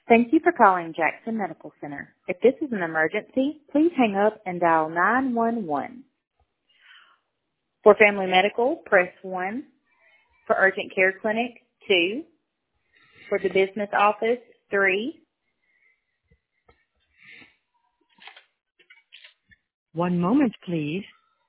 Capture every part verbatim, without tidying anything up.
Thank you for calling Jackson Medical Center. If this is an emergency, please hang up and dial nine one one. For family medical, press one. For urgent care clinic, two. For the business office, three. One moment, please.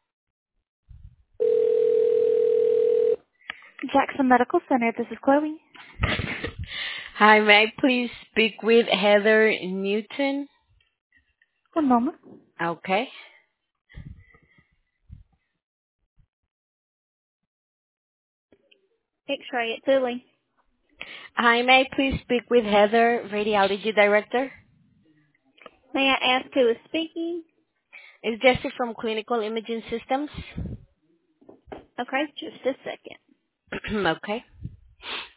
Jackson Medical Center, this is Chloe. Hi, may I please speak with Heather Newton? One moment. Okay. X-ray at Philly. Hi, may I please speak with Heather, Radiology Director? May I ask who is speaking? It's Jessie from Clinical Imaging Systems. Okay, just a second. Okay.